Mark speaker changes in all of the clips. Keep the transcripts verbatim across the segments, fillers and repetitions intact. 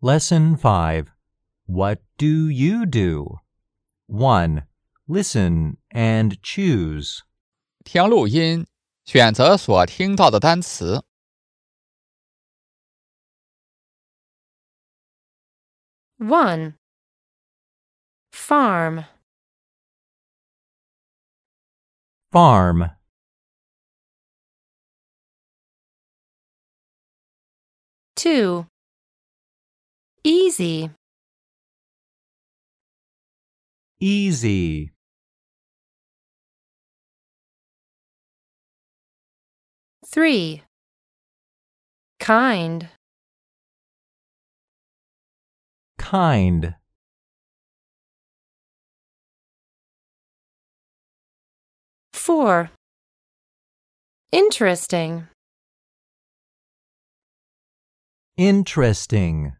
Speaker 1: Lesson five. What do you do? one. Listen and choose.
Speaker 2: 听录音，选择所听到的单词。
Speaker 3: one. Farm.
Speaker 1: Farm.
Speaker 3: two. Easy.
Speaker 1: Easy.
Speaker 3: three. Kind.
Speaker 1: Kind.
Speaker 3: four. Interesting.
Speaker 1: Interesting.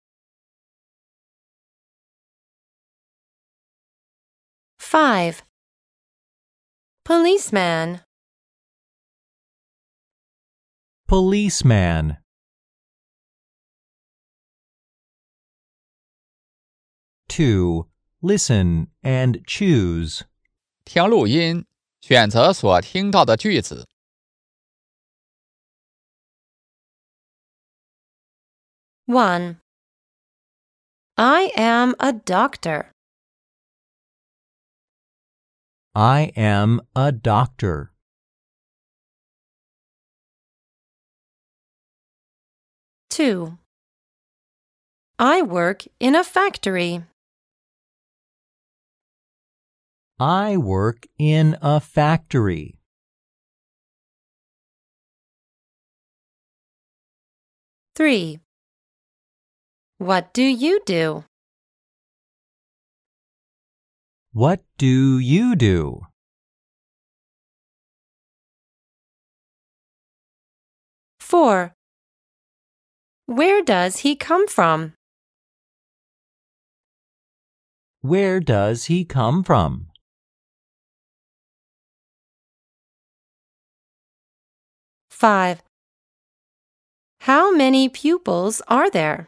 Speaker 3: five. Policeman.
Speaker 1: Policeman. two. Listen and choose.
Speaker 2: 听录音，选择所听到的句子。
Speaker 3: one. I am a doctor.
Speaker 1: I am a doctor.
Speaker 3: two. I work in a factory.
Speaker 1: I work in a factory.
Speaker 3: three. What do you do?
Speaker 1: What do you do?
Speaker 3: four. Where does he come from?
Speaker 1: Where does he come from?
Speaker 3: five. How many pupils are there?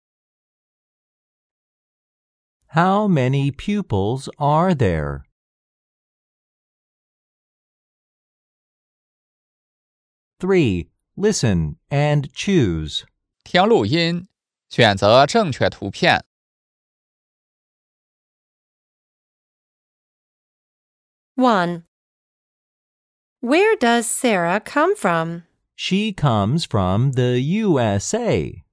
Speaker 1: How many pupils are there? three. Listen and choose.
Speaker 2: 听录音，选择正确图片。
Speaker 3: one. Where does Sarah come from?
Speaker 1: She comes from the U S A.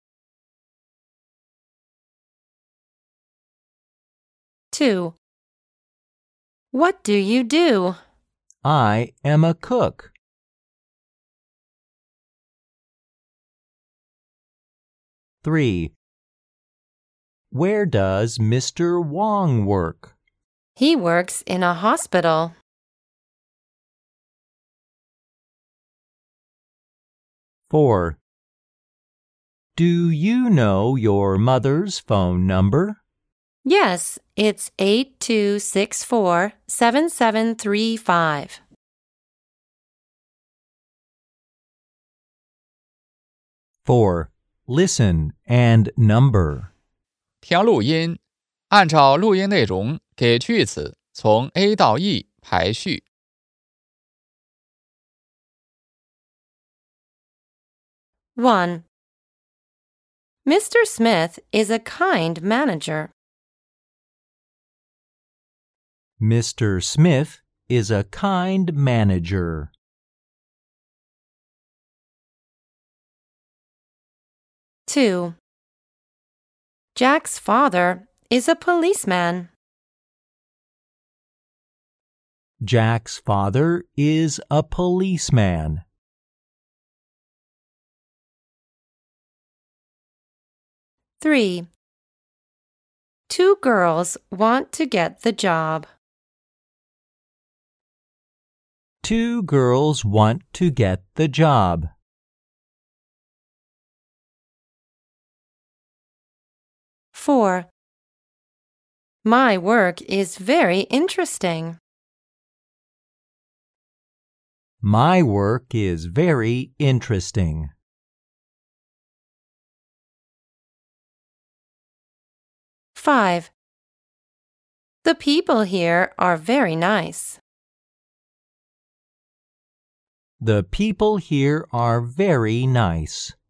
Speaker 3: two. What do you do?
Speaker 1: I am a cook. three. Where does Mister Wong work?
Speaker 3: He works in a hospital.
Speaker 1: four. Do you know your mother's phone number?
Speaker 3: Yes, it's eight two six four, seven seven three five.
Speaker 1: four. Listen and number.
Speaker 2: 听录音，按照录音内容给句子从 A 到 E 排序。
Speaker 3: one. Mister Smith is a kind manager.
Speaker 1: Mister Smith is a kind manager.
Speaker 3: two. Jack's father is a policeman.
Speaker 1: Jack's father is a policeman.
Speaker 3: three. Two girls want to get the job.
Speaker 1: Two girls want to get the job.
Speaker 3: four. My work is very interesting.
Speaker 1: My work is very interesting.
Speaker 3: Five. The people here are very nice.
Speaker 1: The people here are very nice.